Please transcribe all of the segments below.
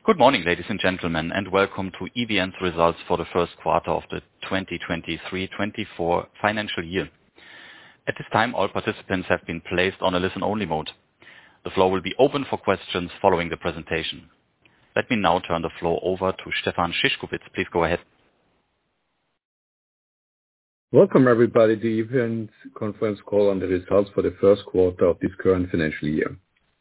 Good morning, ladies and gentlemen, and welcome to EVN's results for the first quarter of the 2023-24 financial year. At this time, all participants have been placed on a listen-only mode. The floor will be open for questions following the presentation. Let me now turn the floor over to Stefan Szyszkowitz. Please go ahead. Welcome, everybody, to EVN's conference call on the results for the first quarter of this current financial year.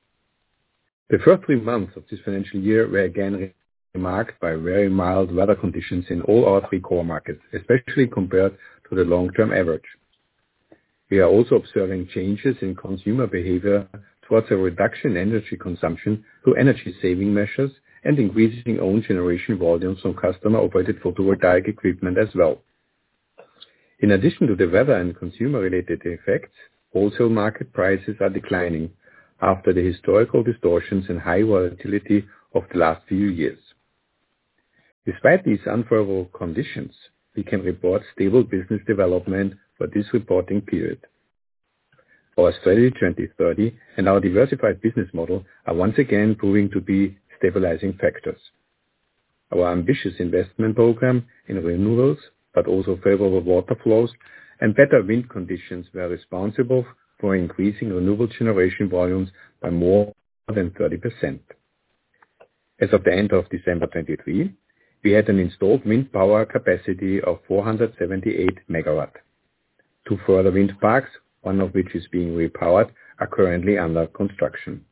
The first 3 months of this financial year were again marked by very mild weather conditions in all our 3 core markets, especially compared to the long-term average. We are also observing changes in consumer behavior towards a reduction in energy consumption through energy-saving measures and increasing own generation volumes from customer-operated photovoltaic equipment as well. In addition to the weather and consumer-related effects, wholesale market prices are declining after the historical distortions and high volatility of the last few years. Despite these unfavorable conditions, we can report stable business development for this reporting period. Our Strategy 2030 and our diversified business model are once again proving to be stabilizing factors. Our ambitious investment program in renewables, but also favorable water flows and better wind conditions were responsible for increasing renewable generation volumes by more than 30%. As of the end of December 23, we had an installed wind power capacity of 478 megawatt. 2 further wind parks, one of which is being repowered, are currently under construction.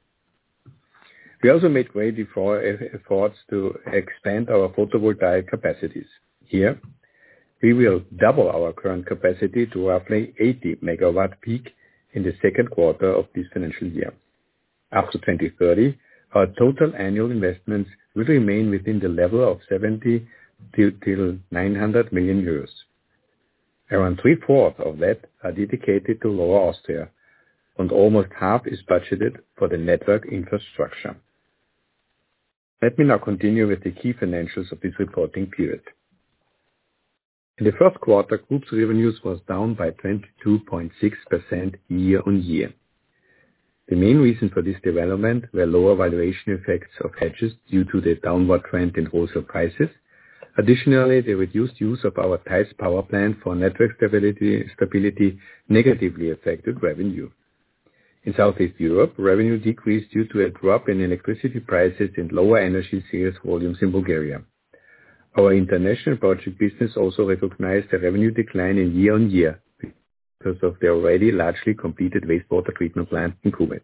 We also made great efforts to expand our photovoltaic capacities. Here, we will double our current capacity to roughly 80 megawatt peak in the second quarter of this financial year. After 2030, our total annual investments will remain within the level of 70 till 900 million euros. Around 3/4 of that are dedicated to Lower Austria, and almost half is budgeted for the network infrastructure. Let me now continue with the key financials of this reporting period. In the first quarter, group's revenues was down by 22.6% year-on-year. The main reason for this development were lower valuation effects of hedges due to the downward trend in wholesale prices. Additionally, the reduced use of our Theiss power plant for network stability negatively affected revenue. In Southeast Europe, revenue decreased due to a drop in electricity prices and lower energy sales volumes in Bulgaria. Our international project business also recognized a revenue decline in year-on-year because of the already largely completed wastewater treatment plant in Kuwait.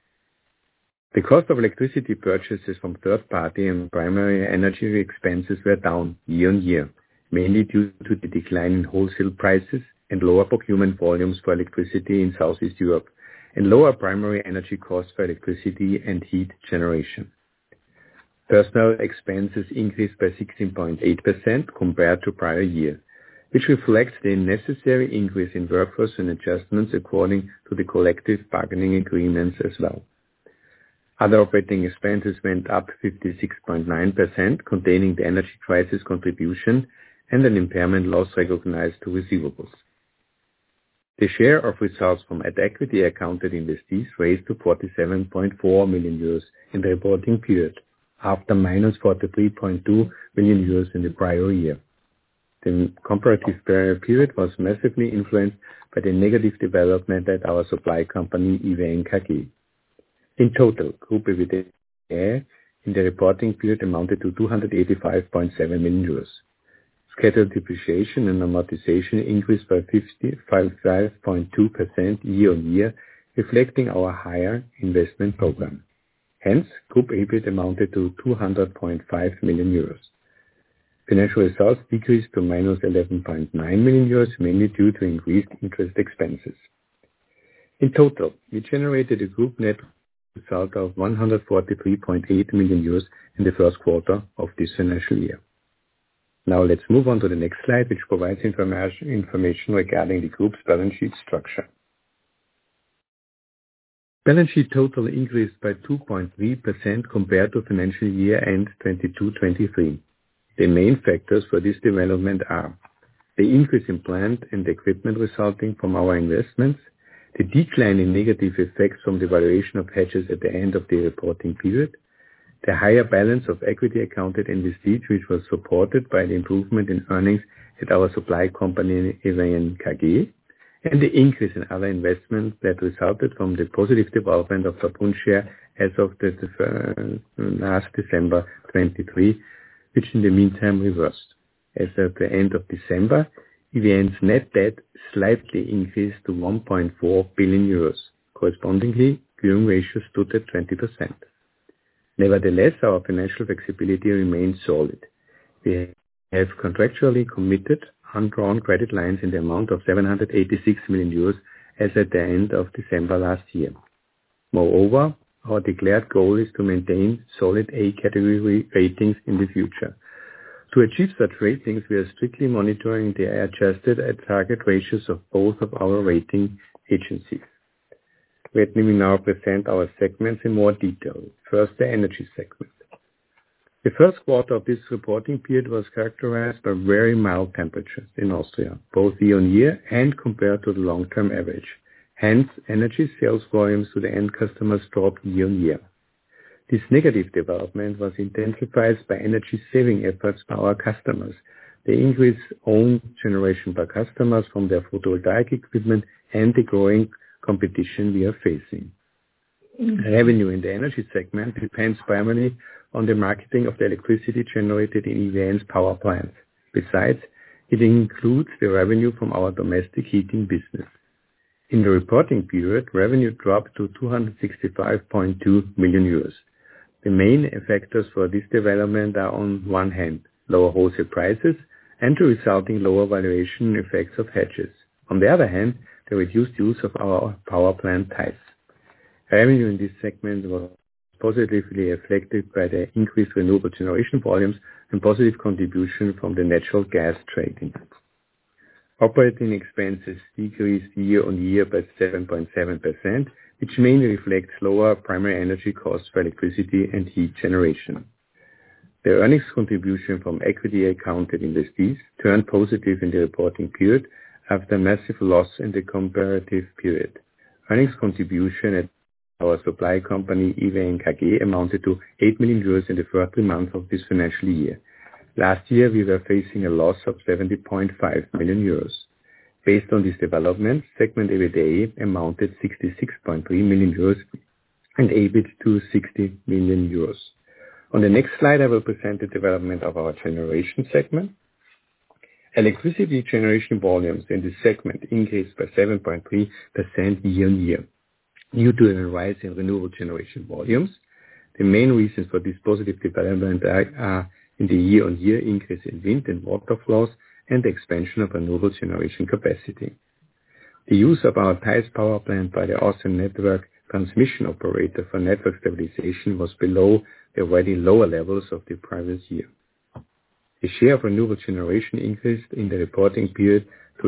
The cost of electricity purchases from third-party and primary energy expenses were down year-on-year, mainly due to the decline in wholesale prices and lower procurement volumes for electricity in Southeast Europe, and lower primary energy costs for electricity and heat generation. Personnel expenses increased by 16.8% compared to prior year, which reflects the necessary increase in workforce and adjustments according to the collective bargaining agreements as well. Other operating expenses went up 56.9%, containing the energy crisis contribution and an impairment loss recognized to receivables. The share of results from at-equity accounted investees raised to 47.4 million euros in the reporting period, after minus 43.2 million euros in the prior year. The comparative period was massively influenced by the negative development at our supply company, EVN KG. In total, group EBITDA in the reporting period amounted to 285.7 million euros. Scheduled depreciation and amortization increased by 55.2% year-on-year, reflecting our higher investment program. Hence, group EBIT amounted to 200.5 million euros. Financial results decreased to minus 11.9 million euros, mainly due to increased interest expenses. In total, we generated a group net result of 143.8 million euros in the first quarter of this financial year. Now let's move on to the next slide, which provides information regarding the group's balance sheet structure. Balance sheet total increased by 2.3% compared to financial year end 22-23. The main factors for this development are the increase in plant and equipment resulting from our investments, the decline in negative effects from the valuation of hedges at the end of the reporting period, The higher balance of equity accounted investees, which was supported by the improvement in earnings at our supply company EVN KG, and the increase in other investments that resulted from the positive development of Verbund share as of the last December 23, which in the meantime reversed. As at the end of December, EVN's net debt slightly increased to 1.4 billion euros. Correspondingly, gearing ratio stood at 20%. Nevertheless, our financial flexibility remains solid. We have contractually committed undrawn credit lines in the amount of 786 million euros as at the end of December last year. Moreover, our declared goal is to maintain solid A category ratings in the future. To achieve such ratings, we are strictly monitoring the adjusted at target ratios of both of our rating agencies. Let me now present our segments in more detail. First, the energy segment. The first quarter of this reporting period was characterized by very mild temperatures in Austria, both year-on-year and compared to the long-term average. Hence, energy sales volumes to the end customers dropped year-on-year. This negative development was intensified by energy-saving efforts by our customers. The increased own generation by customers from their photovoltaic equipment and the growing competition we are facing. Revenue in the energy segment depends primarily on the marketing of the electricity generated in EVN's power plants. Besides, it includes the revenue from our domestic heating business. In the reporting period, revenue dropped to 265.2 million euros. The main factors for this development are on one hand, lower wholesale prices and the resulting lower valuation effects of hedges. On the other hand, the reduced use of our power plant ties. Revenue in this segment was positively affected by the increased renewable generation volumes and positive contribution from the natural gas trading. Operating expenses decreased year-on-year by 7.7%, which mainly reflects lower primary energy costs for electricity and heat generation. The earnings contribution from equity accounted investees turned positive in the reporting period after a massive loss in the comparative period. Earnings contribution at our supply company EVN KG amounted to 8 million euros in the first 3 months of this financial year. Last year, we were facing a loss of 70.5 million euros. Based on this development, segment EBITDA amounted 66.3 million euros and EBIT to 60 million euros. On the next slide, I will present the development of our generation segment. Electricity generation volumes in this segment increased by 7.3% year-on-year. Due to a rise in renewable generation volumes, the main reasons for this positive development are in the year-on-year increase in wind and water flows and the expansion of renewable generation capacity. The use of our Theiss power plant by the Austrian network transmission operator for network stabilization was below the already lower levels of the previous year. The share of renewable generation increased in the reporting period to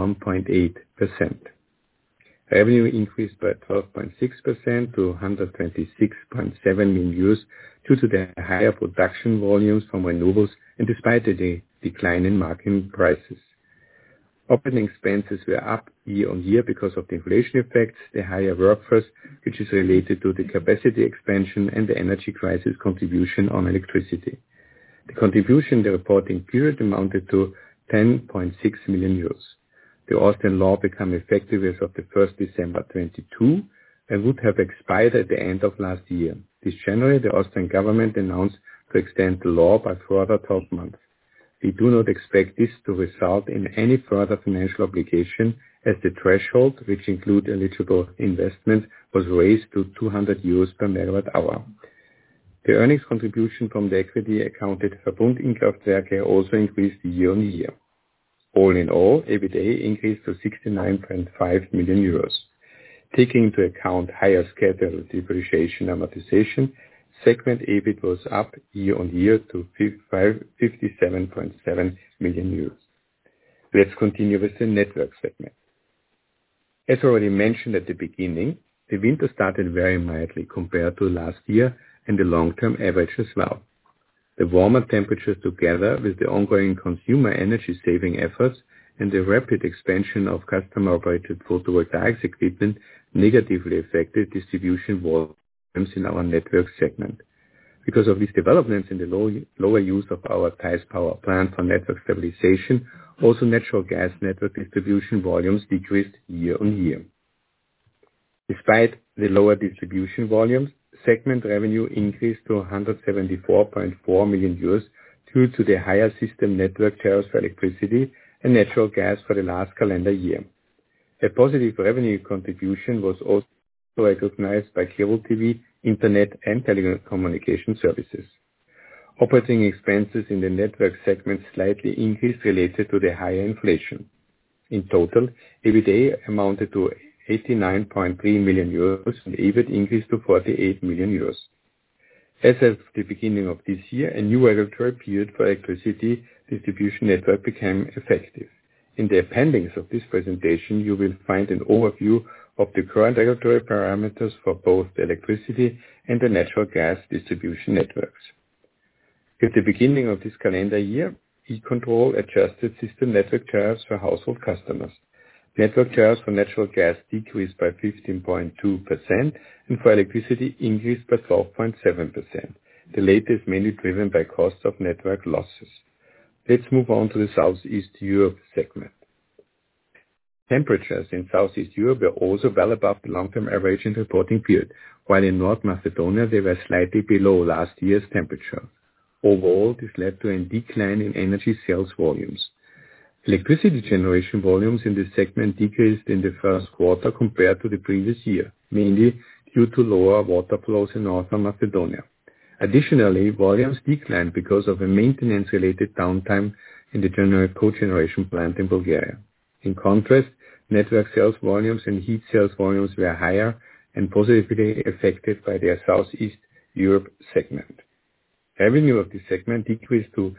81.8%. Revenue increased by 12.6% to 126.7 million euros due to the higher production volumes from renewables and despite the decline in market prices. Operating expenses were up year-on-year because of the inflation effects, the higher workforce, which is related to the capacity expansion and the energy crisis contribution on electricity. The contribution in the reporting period amounted to 10.6 million euros. The Austrian law became effective as of the 1st December 2022 and would have expired at the end of last year. This January, the Austrian government announced to extend the law by further 12 months. We do not expect this to result in any further financial obligation as the threshold, which include eligible investments, was raised to 200 euros per megawatt hour. The earnings contribution from the equity accounted Verbund Innkraftwerke also increased year-on-year. All in all, EBITDA increased to 69.5 million euros. Taking into account higher scheduled depreciation and amortization, segment EBIT was up year-on-year to 57.7 million euros. Let's continue with the network segment. As already mentioned at the beginning, the winter started very mildly compared to last year and the long-term average as well. The warmer temperatures together with the ongoing consumer energy saving efforts and the rapid expansion of customer-operated photovoltaic equipment negatively affected distribution volumes in our network segment. Because of these developments in the lower use of our Theiss power plant for network stabilization, also natural gas network distribution volumes decreased year-on-year. Despite the lower distribution volumes, segment revenue increased to 174.4 million euros due to the higher system network tariffs for electricity and natural gas for the last calendar year. A positive revenue contribution was also recognized by cable TV, internet and telecommunication services. Operating expenses in the network segment slightly increased related to the higher inflation. In total, EBITDA amounted to 89.3 million euros and EBIT increased to 48 million euros. As of the beginning of this year, a new regulatory period for electricity distribution network became effective. In the appendix of this presentation, you will find an overview of the current regulatory parameters for both the electricity and the natural gas distribution networks. At the beginning of this calendar year, E-Control adjusted system network tariffs for household customers. Network tariffs for natural gas decreased by 15.2% and for electricity increased by 12.7%. The latter is mainly driven by costs of network losses. Let's move on to the Southeast Europe segment. Temperatures in Southeast Europe were also well above the long-term average in the reporting period, while in North Macedonia they were slightly below last year's temperature. Overall, this led to a decline in energy sales volumes. Electricity generation volumes in this segment decreased in the first quarter compared to the previous year, mainly due to lower water flows in Northern Macedonia. Additionally, volumes declined because of a maintenance-related downtime in the cogeneration plant in Bulgaria. In contrast, network sales volumes and heat sales volumes were higher and positively affected by their Southeast Europe segment. Revenue of this segment decreased to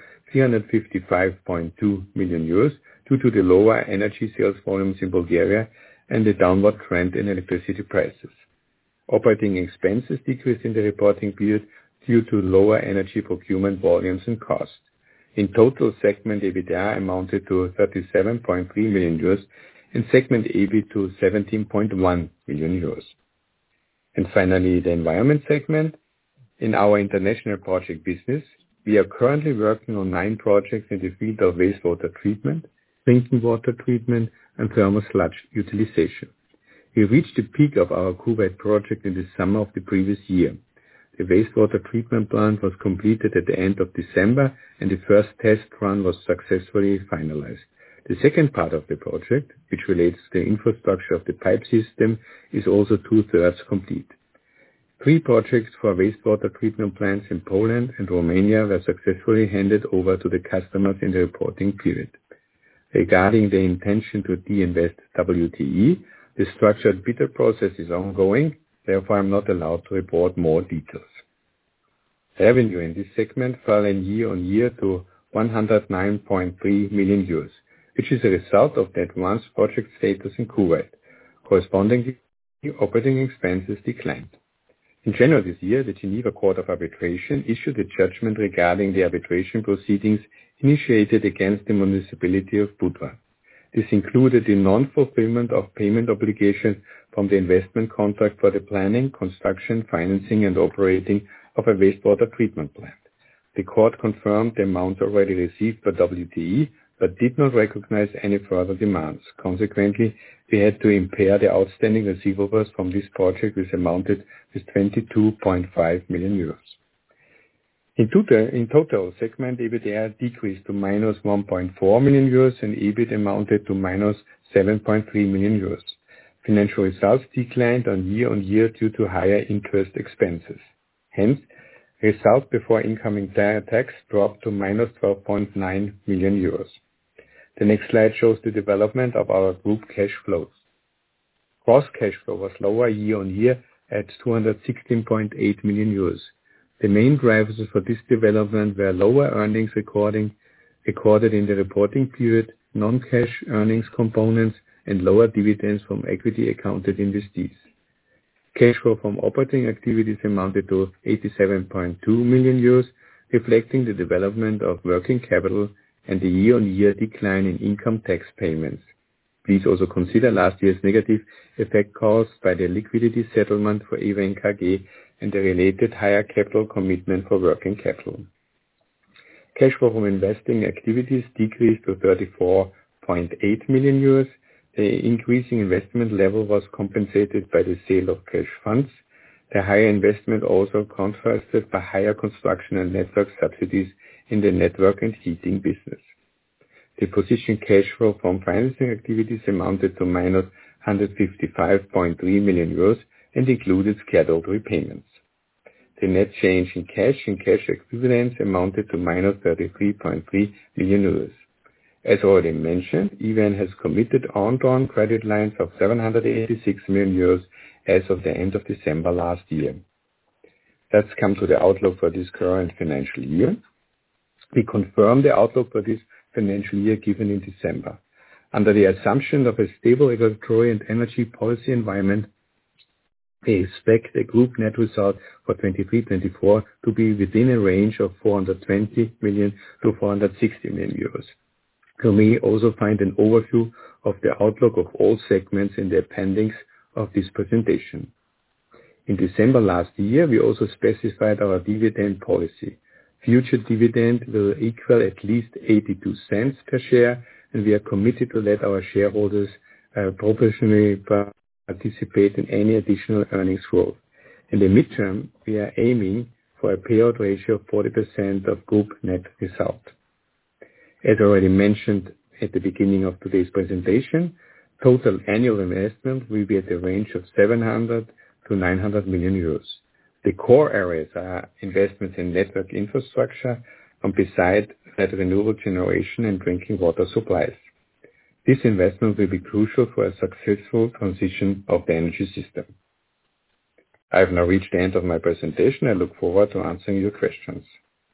355.2 million euros due to the lower energy sales volumes in Bulgaria and the downward trend in electricity prices. Operating expenses decreased in the reporting period due to lower energy procurement volumes and costs. In total, segment EBITDA amounted to 37.3 million euros and segment EBIT to 17.1 million euros. And finally, the environment segment. In our international project business, we are currently working on 9 projects in the field of wastewater treatment, drinking water treatment, and thermal sludge utilization. We reached the peak of our Kuwait project in the summer of the previous year. The wastewater treatment plant was completed at the end of December, and the first test run was successfully finalized. The second part of the project, which relates to the infrastructure of the pipe system, is also 2/3 complete. 3 projects for wastewater treatment plants in Poland and Romania were successfully handed over to the customers in the reporting period. Regarding the intention to de-invest WTE, the structured bidder process is ongoing, therefore I'm not allowed to report more details. Revenue in this segment fell in year-on-year to 109.3 million euros, which is a result of the advanced project status in Kuwait. Correspondingly, operating expenses declined. In January this year, the Geneva Court of Arbitration issued a judgment regarding the arbitration proceedings initiated against the municipality of Budva. This included the non-fulfillment of payment obligations from the investment contract for the planning, construction, financing and operating of a wastewater treatment plant. The court confirmed the amounts already received by WTE, but did not recognize any further demands. Consequently, we had to impair the outstanding receivables from this project, which amounted to 22.5 million euros. In total, segment EBITDA decreased to minus 1.4 million euros and EBIT amounted to minus 7.3 million euros. Financial results declined year-on-year due to higher interest expenses. Hence, result before incoming tax dropped to minus 12.9 million euros. The next slide shows the development of our group cash flows. Gross cash flow was lower year-on-year at 216.8 million euros. The main drivers for this development were lower earnings recorded in the reporting period, non-cash earnings components, and lower dividends from equity accounted investees. Cash flow from operating activities amounted to 87.2 million euros, reflecting the development of working capital and the year-on-year decline in income tax payments. Please also consider last year's negative effect caused by the liquidity settlement for EVN KG and the related higher capital commitment for working capital. Cash flow from investing activities decreased to 34.8 million euros. The increasing investment level was compensated by the sale of cash funds. The higher investment also contrasted by higher construction and network subsidies in the network and heating business. The position cash flow from financing activities amounted to minus 155.3 million euros and included scheduled repayments. The net change in cash and cash equivalents amounted to minus 33.3 million euros. As already mentioned, EVN has committed undrawn credit lines of 786 million euros as of the end of December last year. Let's come to the outlook for this current financial year. We confirm the outlook for this financial year given in December. Under the assumption of a stable regulatory and energy policy environment, we expect a group net result for 23-24 to be within a range of 420 million to 460 million euros. You may also find an overview of the outlook of all segments in the appendix of this presentation. In December last year, we also specified our dividend policy. Future dividend will equal at least 82 cents per share, and we are committed to let our shareholders proportionally participate in any additional earnings growth. In the midterm, we are aiming for a payout ratio of 40% of group net result. As already mentioned at the beginning of today's presentation, total annual investment will be at the range of 700 to 900 million euros. The core areas are investments in network infrastructure and beside that renewable generation and drinking water supplies. This investment will be crucial for a successful transition of the energy system. I have now reached the end of my presentation. I look forward to answering your questions.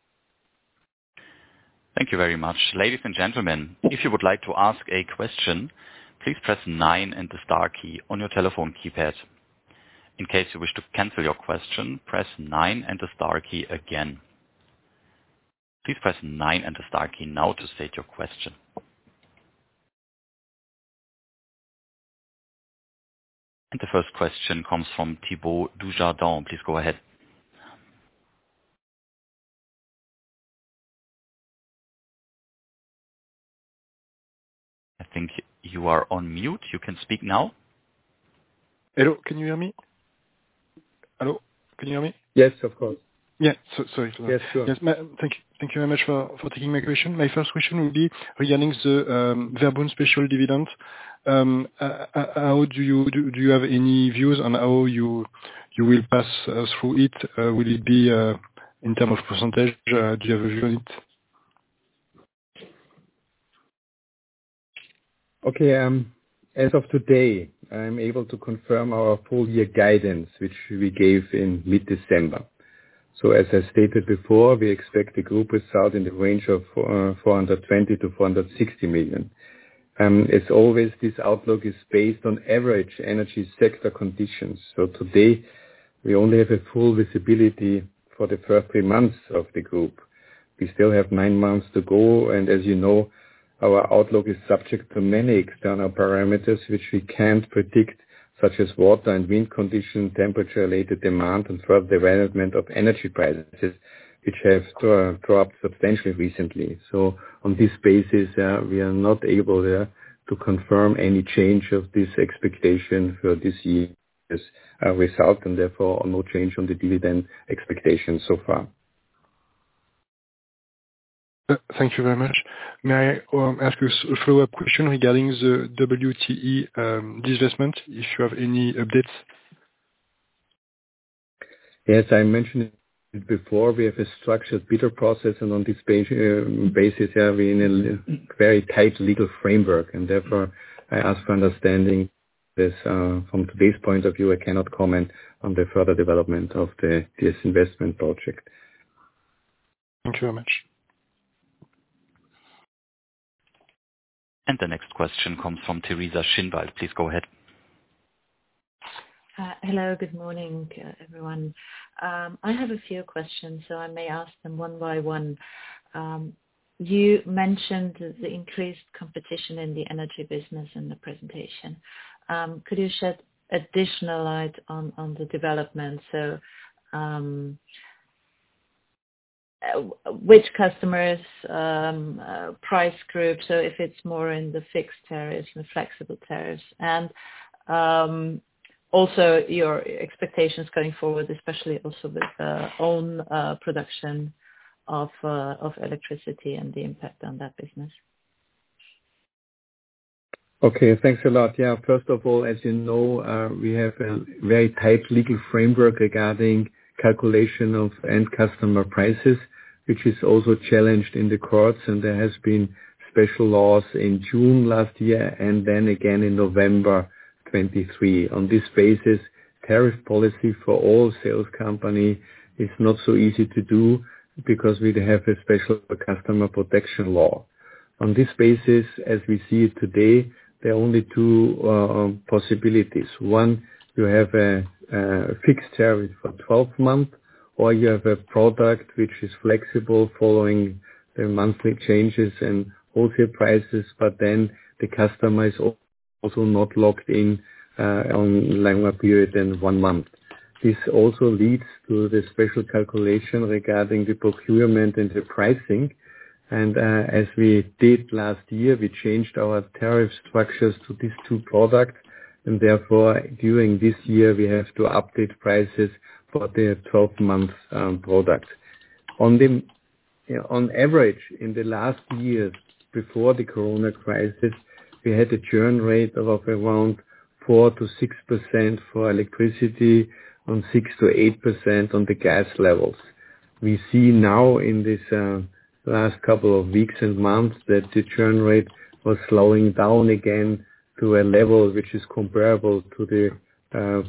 Thank you very much. Ladies and gentlemen, if you would like to ask a question, please press 9 and the star key on your telephone keypad. In case you wish to cancel your question, press 9 and the star key again. Please press 9 and the star key now to state your question. And the first question comes from Thibault Dujardin. Please go ahead. I think you are on mute. You can speak now. Hello, can you hear me? Hello, can you hear me? Yes, of course. Yeah, sorry. Yes, sure. Yes, thank you very much for taking my question. My first question will be regarding the Verbund special dividend. How do you have any views on how you will pass through it? Will it be in terms of percentage? Do you have a view on it? Okay, as of today, I'm able to confirm our full year guidance, which we gave in mid-December. So as I stated before, we expect the group result in the range of 420 to 460 million. As always, this outlook is based on average energy sector conditions. So today, we only have a full visibility for the first 3 months of the group. We still have 9 months to go, and as you know, our outlook is subject to many external parameters which we can't predict, such as water and wind conditions, temperature-related demand, and further development of energy prices, which have dropped substantially recently. So on this basis, we are not able to confirm any change of this expectation for this year's result, and therefore no change on the dividend expectations so far. Thank you very much. May I ask you a follow-up question regarding the WTE divestment, if you have any updates? Yes, I mentioned it before. We have a structured bidder process, and on this basis, we're in a very tight legal framework, and therefore I ask for understanding this. From today's point of view, I cannot comment on the further development of this investment project. Thank you very much. And the next question comes from Teresa Schinwald. Please go ahead. Hello, good morning, everyone. I have a few questions, so I may ask them one by one. You mentioned the increased competition in the energy business in the presentation. Could you shed additional light on the development? So, which customers, price group, so if it's more in the fixed tariffs and flexible tariffs, and also your expectations going forward, especially also with own production of electricity and the impact on that business. Okay, thanks a lot. Yeah, first of all, as you know, we have a very tight legal framework regarding calculation of end customer prices, which is also challenged in the courts, and there has been special laws in June last year and then again in November 23. On this basis, tariff policy for all sales company is not so easy to do because we have a special customer protection law. On this basis, as we see it today, there are only two possibilities. One, you have a fixed tariff for 12 months, or you have a product which is flexible following the monthly changes and wholesale prices, but then the customer is also not locked in on longer period than 1 month. This also leads to the special calculation regarding the procurement and the pricing. And as we did last year, we changed our tariff structures to these two products, and therefore during this year we have to update prices for the 12-month product. On average, in the last years before the Corona crisis, we had a churn rate of around 4 to 6% for electricity, on 6 to 8% on the gas levels. We see now in this last couple of weeks and months that the churn rate was slowing down again to a level which is comparable to the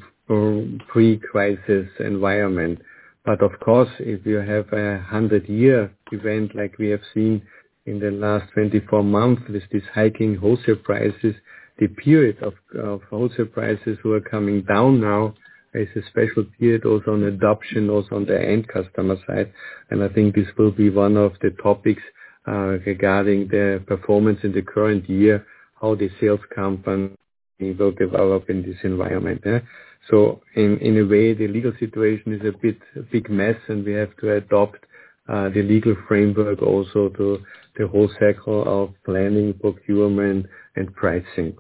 pre-crisis environment. But of course, if you have a 100-year event like we have seen in the last 24 months with this hiking wholesale prices, the period of wholesale prices who are coming down now is a special period also on adoption, also on the end customer side. And I think this will be one of the topics regarding the performance in the current year, how the sales company will develop in this environment. So in a way, the legal situation is a big mess, and we have to adopt the legal framework also to the whole cycle of planning, procurement, and pricing.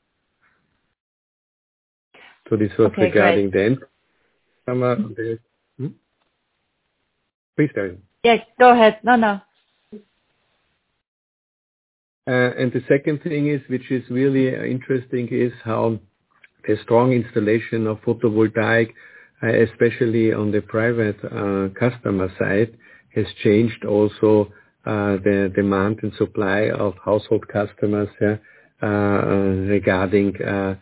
So this was regarding the end customer. Please, Darren. Yes, go ahead. No. And the second thing is, which is really interesting, is how the strong installation of photovoltaic, especially on the private customer side, has changed also the demand and supply of household customers regarding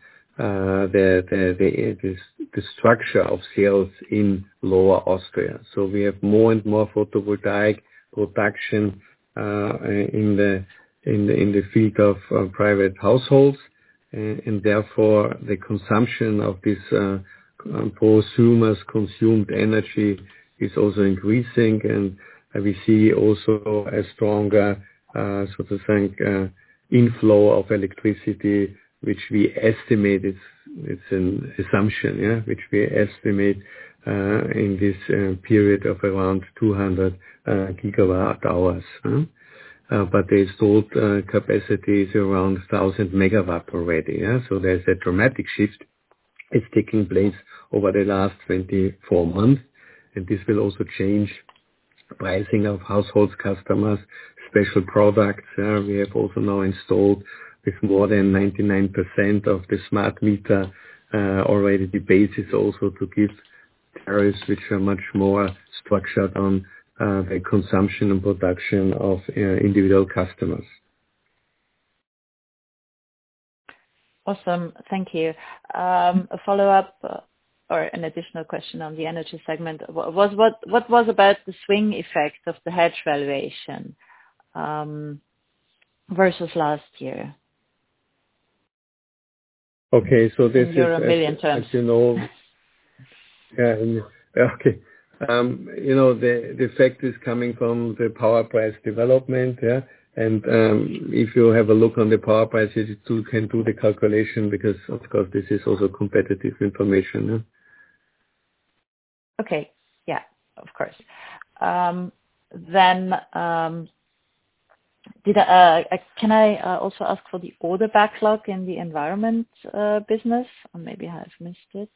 the structure of sales in Lower Austria. So we have more and more photovoltaic production in the field of private households, and therefore the consumption of this prosumers consumed energy is also increasing, and we see also a stronger, so to say, inflow of electricity, which we estimate it's an assumption, which we estimate in this period of around 200 gigawatt hours. But the installed capacity is around 1,000 megawatt already. So there's a dramatic shift. It's taking place over the last 24 months, and this will also change pricing of households customers, special products. We have also now installed with more than 99% of the smart meter already the basis also to give tariffs which are much more structured on the consumption and production of individual customers. Awesome. Thank you. A follow-up or an additional question on the energy segment what was about the swing effect of the hedge valuation versus last year? Okay, so this in euro million terms. As you know, okay. The effect is coming from the power price development, yeah. And if you have a look on the power prices, you can do the calculation because, of course, this is also competitive information. Yeah? Okay. Yeah, of course. Can I also ask for the order backlog in the environment business? Or maybe I've missed it.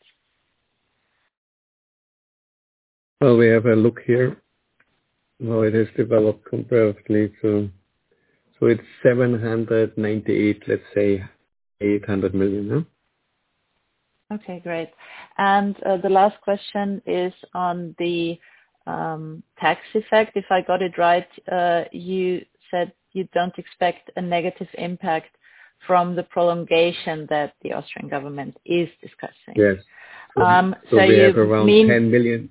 Well, we have a look here how it has developed comparatively. So it's 798, let's say 800 million. Huh? Okay, great. And the last question is on the tax effect. If I got it right, you said you don't expect a negative impact from the prolongation that the Austrian government is discussing. Yes. So we have around 10 million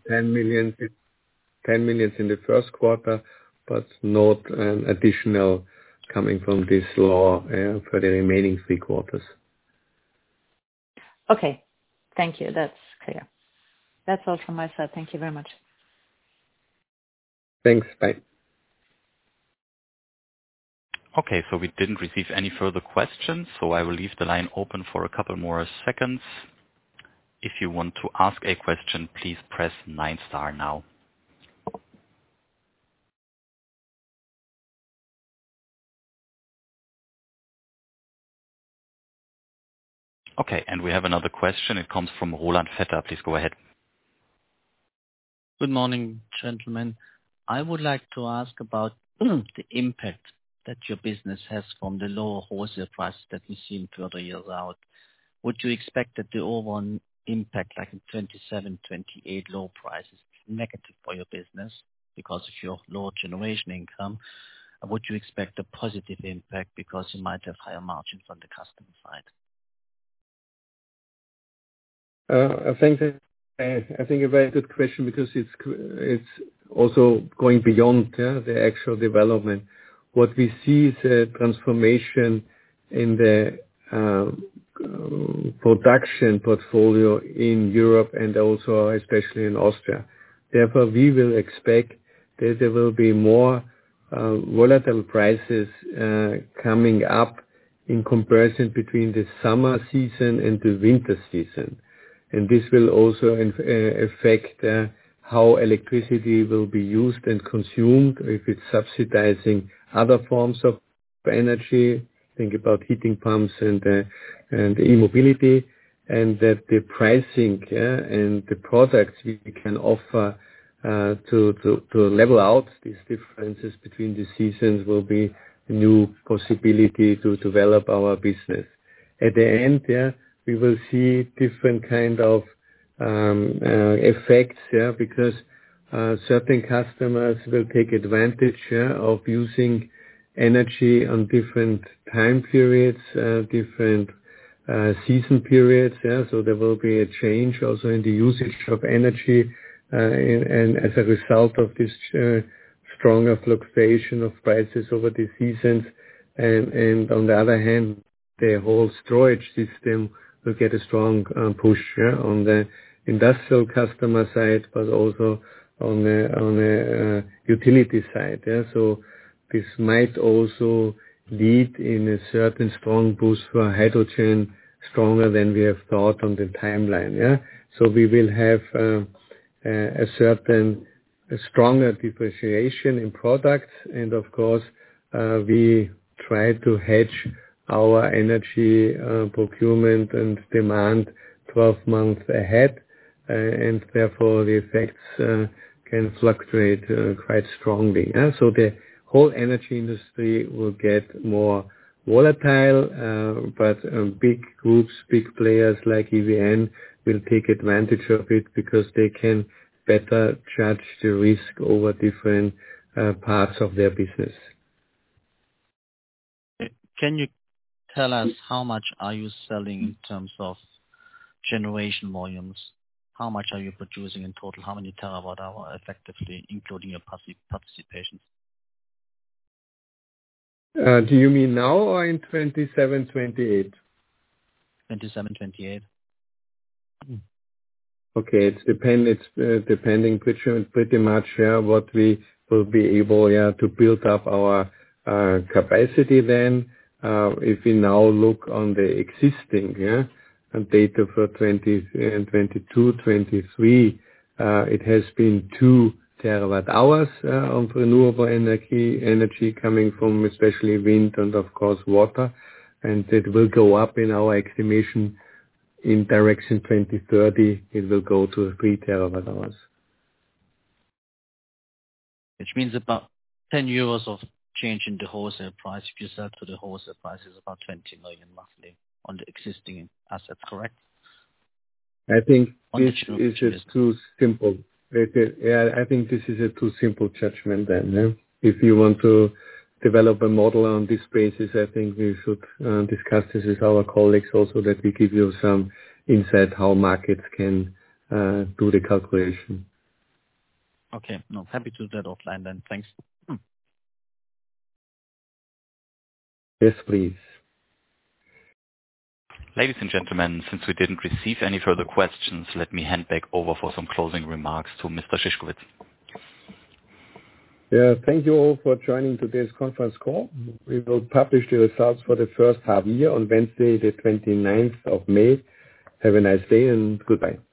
in the first quarter, but not an additional coming from this law for the remaining 3 quarters. Okay. Thank you. That's clear. That's all from my side. Thank you very much. Thanks. Bye. Okay, so we didn't receive any further questions, so I will leave the line open for a couple more seconds. If you want to ask a question, please press 9 star now. Okay, and we have another question. It comes from Roland Vetter. Please go ahead. Good morning, gentlemen. I would like to ask about the impact that your business has from the lower wholesale prices that we see in further years out. Would you expect that the overall impact, like in 27, 28 low prices, is negative for your business because of your lower generation income? Or would you expect a positive impact because you might have higher margins on the customer side? I think a very good question because it's also going beyond the actual development. What we see is a transformation in the production portfolio in Europe and also especially in Austria. Therefore, we will expect that there will be more volatile prices coming up in comparison between the summer season and the winter season. And this will also affect how electricity will be used and consumed, if it's subsidizing other forms of energy. Think about heating pumps and e-mobility, and that the pricing and the products we can offer to level out these differences between the seasons will be a new possibility to develop our business. At the end, we will see different kind of effects, because certain customers will take advantage of using energy on different time periods, different season periods. So there will be a change also in the usage of energy, and as a result of this stronger fluctuation of prices over the seasons. And on the other hand, the whole storage system will get a strong push on the industrial customer side, but also on the utility side. So this might also lead in a certain strong boost for hydrogen, stronger than we have thought on the timeline. So we will have a stronger differentiation in products, and of course we try to hedge our energy procurement and demand 12 months ahead, and therefore the effects can fluctuate quite strongly. So the whole energy industry will get more volatile, but big groups, big players like EVN will take advantage of it because they can better judge the risk over different parts of their business. Can you tell us how much are you selling in terms of generation volumes? How much are you producing in total? How many terawatt hour effectively, including your participations? Do you mean now or in 27, 28? 27, 28. Okay, it's depending pretty much what we will be able to build up our capacity then. If we now look on the existing data for 2022, 23, it has been 2 terawatt hours of renewable energy coming from especially wind and of course water, and it will go up in our estimation. In direction 2030, it will go to 3 terawatt hours. Which means about 10 euros of change in the wholesale price. If you sell to the wholesale price, is about 20 million roughly on the existing assets, correct? I think this is too simple. I think this is a too simple judgment then. If you want to develop a model on this basis, I think we should discuss this with our colleagues also, that we give you some insight how markets can do the calculation. Okay, no, happy to do that offline then. Thanks. Yes, please. Ladies and gentlemen, since we didn't receive any further questions, let me hand back over for some closing remarks to Mr. Szyszkowitz. Yeah, thank you all for joining today's conference call. We will publish the results for the first half year on Wednesday, the 29th of May. Have a nice day and goodbye.